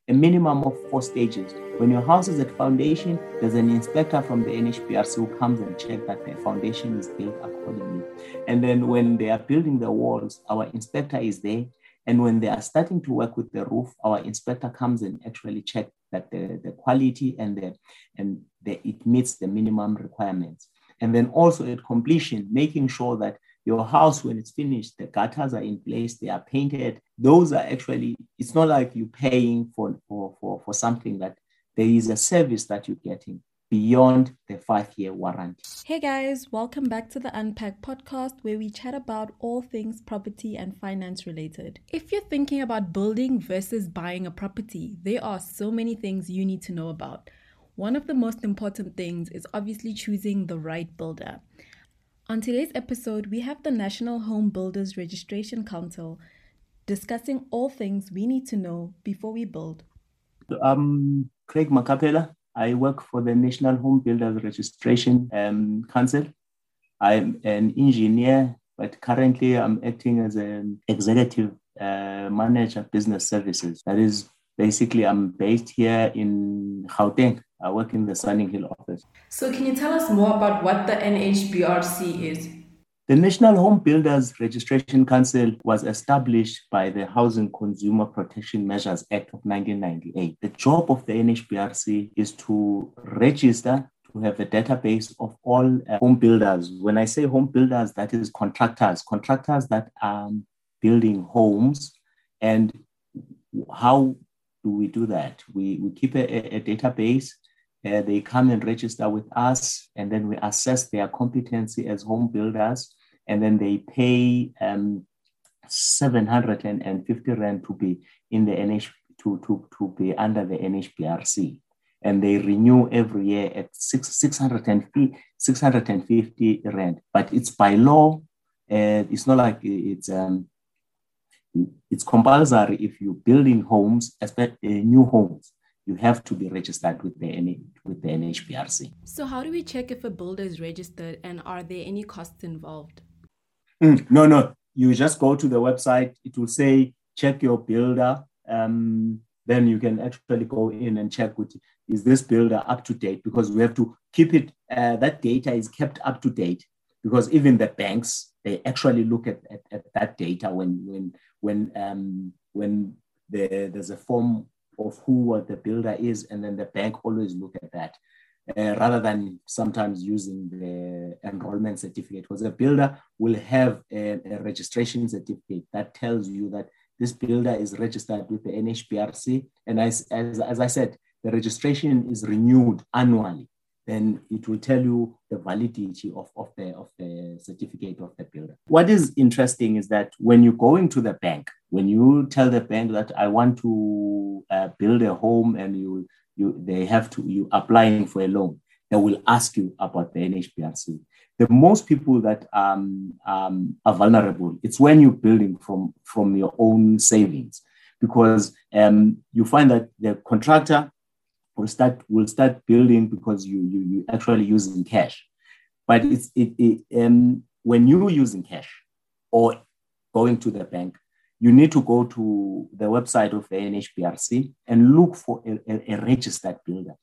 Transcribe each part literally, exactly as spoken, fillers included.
a minimum of four stages. When your house is at foundation, there's an inspector from the N H B R C who comes and checks that the foundation is built accordingly. And then when they are building the walls, our inspector is there. And when they are starting to work with the roof, our inspector comes and actually checks that the, the quality and, the, and the, it meets the minimum requirements. And then also at completion, making sure that your house, when it's finished, the gutters are in place, they are painted. Those are actually, it's not like you're paying for, for, for, for something that there is a service that you're getting beyond the five-year warranty. Hey guys, welcome back to the Unpack podcast, where we chat about all things property and finance related. If you're thinking about building versus buying a property, there are so many things you need to know about. One of the most important things is obviously choosing the right builder. On today's episode, we have the National Home Builders Registration Council discussing all things we need to know before we build. I'm Craig Makapela. I work for the National Home Builders Registration um, Council. I'm an engineer, but currently I'm acting as an executive uh, manager business services. That is, basically, I'm based here in Gauteng. I work in the Sunninghill office. So can you tell us more about what the N H B R C is? The National Home Builders Registration Council was established by the Housing Consumer Protection Measures Act of nineteen ninety-eight. The job of the N H B R C is to register, to have a database of all uh, home builders. When I say home builders, that is contractors, contractors that are building homes. And how do we do that? We, we keep a, a database. Uh, they come and register with us, and then we assess their competency as home builders, and then they pay um, seven hundred fifty rand to be in the N H to, to, to be under the N H B R C, and they renew every year at six, six hundred fifty rand. But it's by law. Uh, it's not like it's um, it's compulsory if you're building homes, especially uh, new homes. You have to be registered with the with the N H B R C. So how do we check if a builder is registered, and are there any costs involved? Mm, no, no. You just go to the website. It will say, check your builder. Um, then you can actually go in and check, with, is this builder up to date? Because we have to keep it, uh, that data is kept up to date, because even the banks, they actually look at, at, at that data when, when, when, um, when the, there's a form of who the builder is, and then the bank always look at that uh, rather than sometimes using the enrollment certificate, because the builder will have a, a registration certificate that tells you that this builder is registered with the N H B R C, and as, as, as I said, the registration is renewed annually. Then it will tell you the validity of, of, the, of the certificate of the builder. What is interesting is that when you go into the bank, when you tell the bank that I want to uh, build a home, and you, you they have to, you applying for a loan, they will ask you about the N H B R C. The most people that um, um, are vulnerable, it's when you're building from, from your own savings, because um, you find that the contractor will start will start building because you you you actually using cash, but it's it, it um when you're using cash or going to the bank, you need to go to the website of the N H B R C and look for a, a, a registered builder.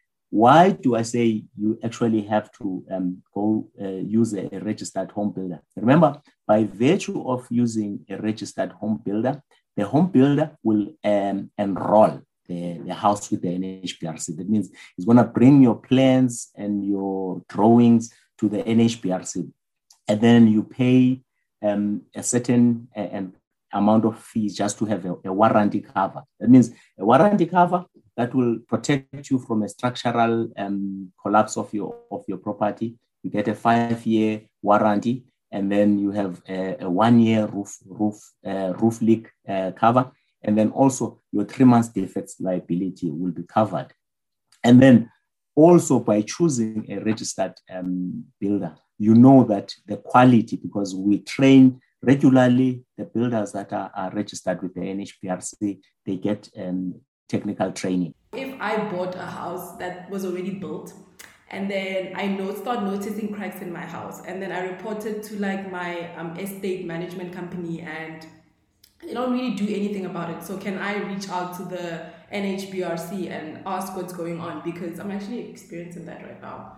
Why do I say you actually have to um, go uh, use a, a registered home builder? Remember, by virtue of using a registered home builder, the home builder will um, enroll The, the house with the N H B R C. That means it's going to bring your plans and your drawings to the N H B R C. And then you pay um, a certain uh, an amount of fees just to have a, a warranty cover. That means a warranty cover that will protect you from a structural um, collapse of your, of your property. You get a five-year warranty, and then you have a, a one-year roof, roof, uh, roof leak uh, cover. And then also your three months defects liability will be covered. And then also by choosing a registered um, builder, you know that the quality, because we train regularly the builders that are, are registered with the N H B R C, they get um, technical training. If I bought a house that was already built, and then I know, start noticing cracks in my house, and then I reported to like my um, estate management company, and they don't really do anything about it. So can I reach out to the N H B R C and ask what's going on, because I'm actually experiencing that right now.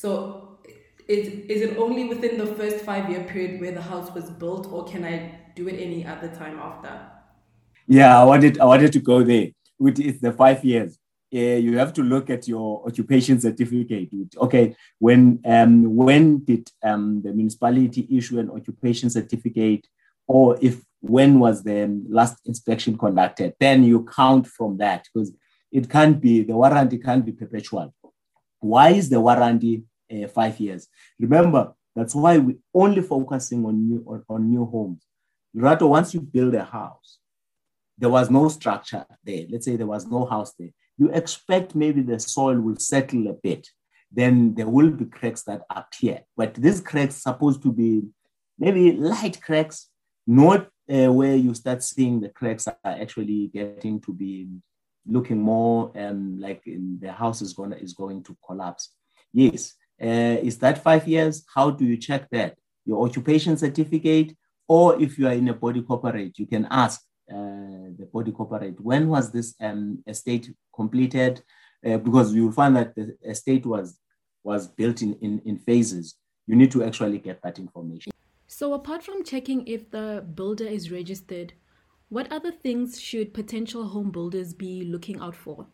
So is, is it only within the first five year period where the house was built, or can I do it any other time after? Yeah, I wanted I wanted to go there. With it's the five years. Uh, you have to look at your occupation certificate. Okay, when um when did um the municipality issue an occupation certificate, or if when was the last inspection conducted? Then you count from that, because it can't be the warranty can't be perpetual. Why is the warranty uh, five years? Remember, that's why we're only focusing on new on, on new homes. Rather, once you build a house, there was no structure there. Let's say there was no house there. You expect maybe the soil will settle a bit. Then there will be cracks that appear. But these cracks supposed to be maybe light cracks, not uh, where you start seeing the cracks are actually getting to be looking more um, like in the house is going is going to collapse. Yes. Uh, is that five years? How do you check that? Your occupation certificate, or if you are in a body corporate, you can ask uh, the body corporate, when was this um, estate completed? Uh, because you will find that the estate was was built in, in, in phases. You need to actually get that information. So apart from checking if the builder is registered, what other things should potential home builders be looking out for?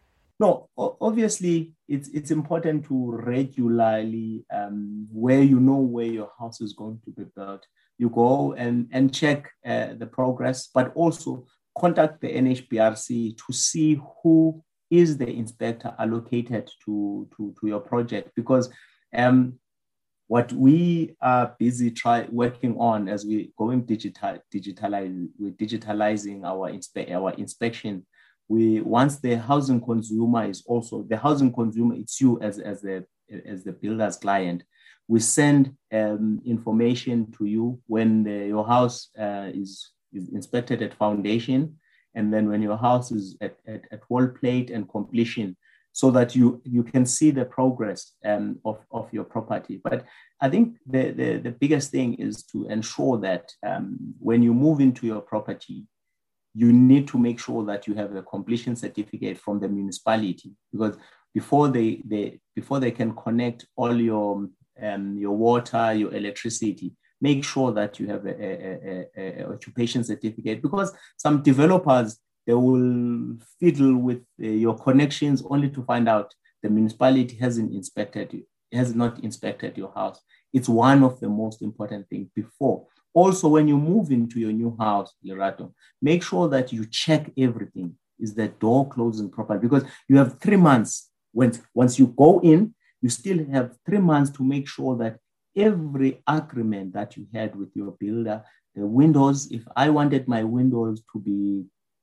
No, obviously, it's it's important to regularly, um, where you know where your house is going to be built, you go and, and check uh, the progress, but also contact the N H B R C to see who is the inspector allocated to, to, to your project. Because um, what we are busy try working on as we going digital, digitalize, we're digitalizing our, inspe- our inspection. We once the housing consumer is also the housing consumer, it's you as, as the as the builder's client. We send um, information to you when the, your house uh, is, is inspected at foundation, and then when your house is at, at, at wall plate and completion, so that you, you can see the progress um, of, of your property. But I think the, the, the biggest thing is to ensure that um, when you move into your property, you need to make sure that you have a completion certificate from the municipality, because before they, they, before they can connect all your Um, your water, your electricity, make sure that you have a, a, a, a occupation certificate, because some developers, they will fiddle with uh, your connections only to find out the municipality hasn't inspected you, has not inspected your house. It's one of the most important things before. Also, when you move into your new house, Lerato, make sure that you check everything. Is the door closing properly? Because you have three months. When, once you go in, you still have three months to make sure that every agreement that you had with your builder, the windows, if I wanted my windows to be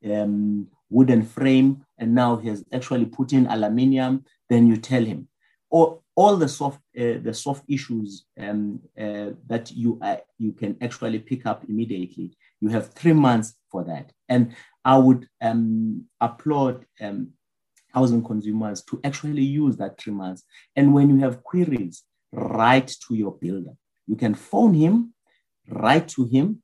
um, wooden frame and now he has actually put in aluminium, then you tell him. Or all the soft uh, the soft issues um, uh, that you uh, you can actually pick up immediately. You have three months for that. And I would um, applaud um, housing consumers to actually use that three months. And when you have queries, write to your builder. You can phone him, write to him.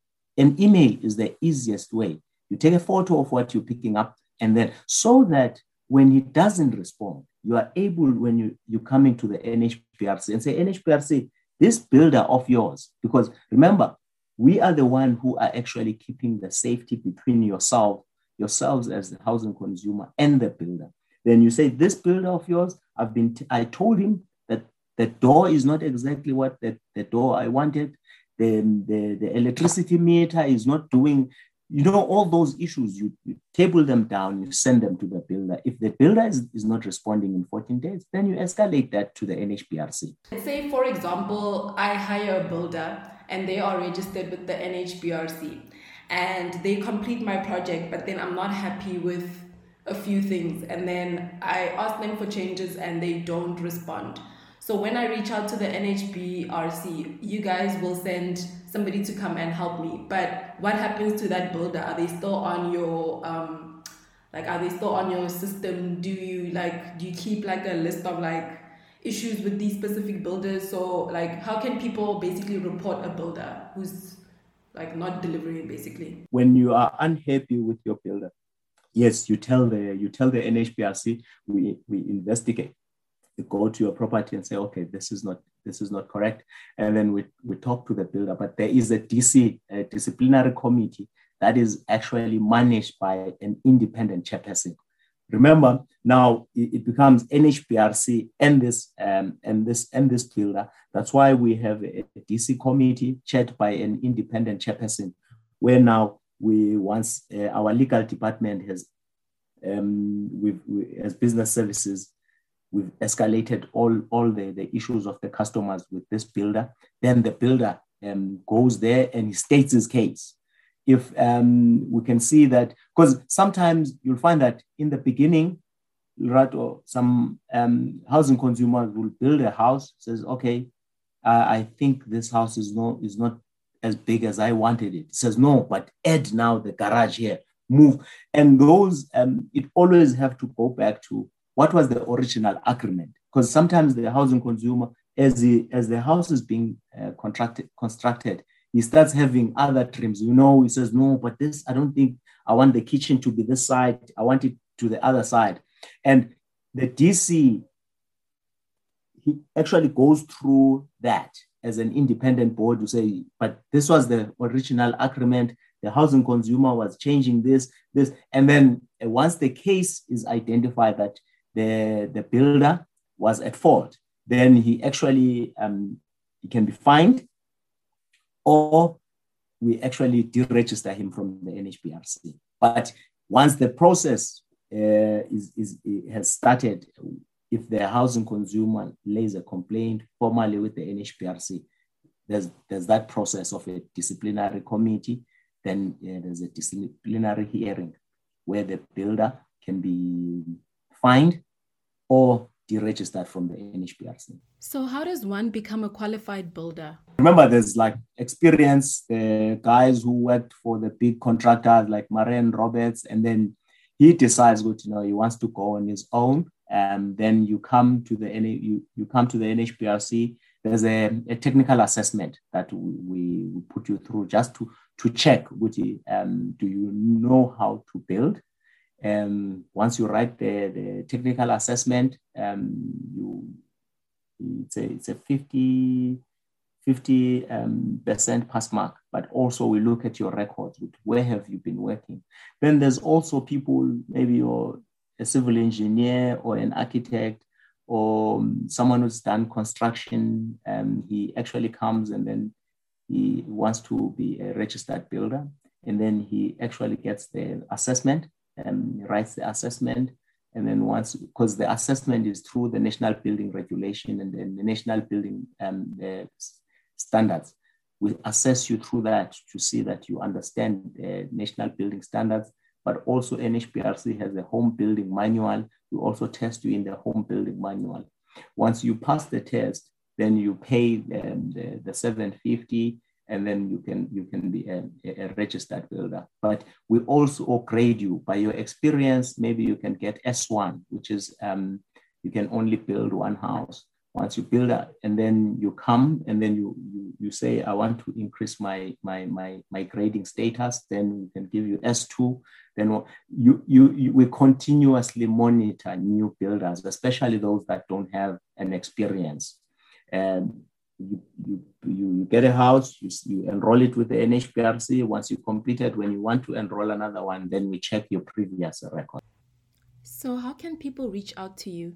An email is the easiest way. You take a photo of what you're picking up, and then so that when he doesn't respond, you are able, when you, you're coming to the N H B R C and say, N H B R C, this builder of yours, because remember, we are the one who are actually keeping the safety between yourself yourselves as the housing consumer and the builder. Then you say, this builder of yours, I've been, t- I told him that the door is not exactly what the, the door I wanted. The, the, the electricity meter is not doing, you know, all those issues, you, you table them down, you send them to the builder. If the builder is, is not responding in fourteen days, then you escalate that to the N H B R C. Let's say, for example, I hire a builder and they are registered with the N H B R C. And they complete my project, but then I'm not happy with a few things. And then I ask them for changes and they don't respond. So when I reach out to the N H B R C, you guys will send somebody to come and help me. But what happens to that builder? Are they still on your, um, like, are they still on your system? Do you, like, do you keep, like, a list of, like, issues with these specific builders? So, like, how can people basically report a builder who's like not delivering, basically? When you are unhappy with your builder, yes, you tell the you tell the N H B R C, we we investigate. You go to your property and say, okay, this is not this is not correct, and then we we talk to the builder. But there is a D C, a disciplinary committee, that is actually managed by an independent chairperson. Remember, now it, it becomes N H B R C and this um, and this and this builder. That's why we have a, a D C committee chaired by an independent chairperson, where now we once uh, our legal department has um, we've, we, as business services, we've escalated all, all the, the issues of the customers with this builder. Then the builder um, goes there and he states his case. If um, we can see that, because sometimes you'll find that in the beginning, right, or some um, housing consumers will build a house, says, okay, uh, I think this house is no is not as big as I wanted it. It says, no, but add now the garage here, move. And those, um, it always have to go back to what was the original agreement? Because sometimes the housing consumer, as the, as the house is being uh, contracted, constructed, he starts having other trims. You know, he says, no, but this, I don't think I want the kitchen to be this side. I want it to the other side. And the D C, he actually goes through that as an independent board to say, but this was the original agreement. The housing consumer was changing this, this. And then uh, once the case is identified that the, the builder was at fault, then he actually um, he can be fined, or we actually deregister him from the N H B R C. But once the process uh, is, is has started, if the housing consumer lays a complaint formally with the N H B R C, there's, there's that process of a disciplinary committee. Then uh, there's a disciplinary hearing where the builder can be fined or deregistered from the N H B R C. So how does one become a qualified builder? Remember, there's like experience, the guys who worked for the big contractors like Maren Roberts, and then he decides, you know, he wants to go on his own. And then you come to the you, you come to the N H B R C. There's a, a technical assessment that we, we put you through just to, to check, which, um, do you know how to build? And once you write the, the technical assessment, um, you it's a, it's a fifty, fifty um, percent pass mark, but also we look at your records. Where have you been working? Then there's also people, maybe you're a civil engineer or an architect or someone who's done construction. Um, he actually comes and then he wants to be a registered builder. And then he actually gets the assessment and he writes the assessment. And then once, because the assessment is through the National Building Regulation and then the National Building um, the Standards, we assess you through that to see that you understand the National Building Standards. But also N H B R C has a home building manual. We also test you in the home building manual. Once you pass the test, then you pay um, the, the seven hundred fifty, and then you can you can be a, a registered builder. But we also grade you by your experience. Maybe you can get S one, which is um, you can only build one house. Once you build that, and then you come and then you, you you say, I want to increase my my my my grading status, then we can give you S two. Then you, you you we continuously monitor new builders, especially those that don't have an experience. And you you you get a house, you, you enroll it with the N H B R C. Once you complete it, when you want to enroll another one, then we check your previous record. So how can people reach out to you?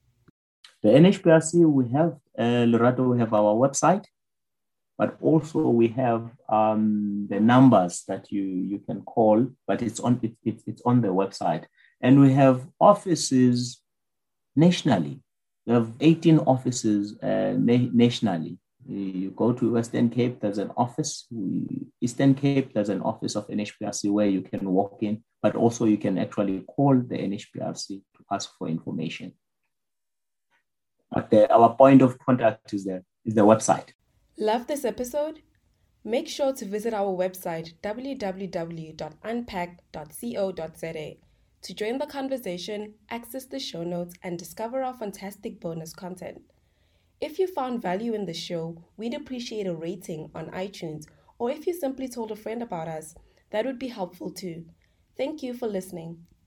The N H B R C, we have, uh, Lerato, we have our website, but also we have um, the numbers that you, you can call, but it's on, it, it, it's on the website. And we have offices nationally. We have eighteen offices uh, na- nationally. You go to Western Cape, there's an office. Eastern Cape, there's an office of N H B R C where you can walk in, but also you can actually call the N H B R C to ask for information. But the, our point of contact is the, is the website. Love this episode? Make sure to visit our website w w w dot unpack dot co dot z a to join the conversation, access the show notes, and discover our fantastic bonus content. If you found value in the show, we'd appreciate a rating on iTunes, or if you simply told a friend about us, that would be helpful too. Thank you for listening.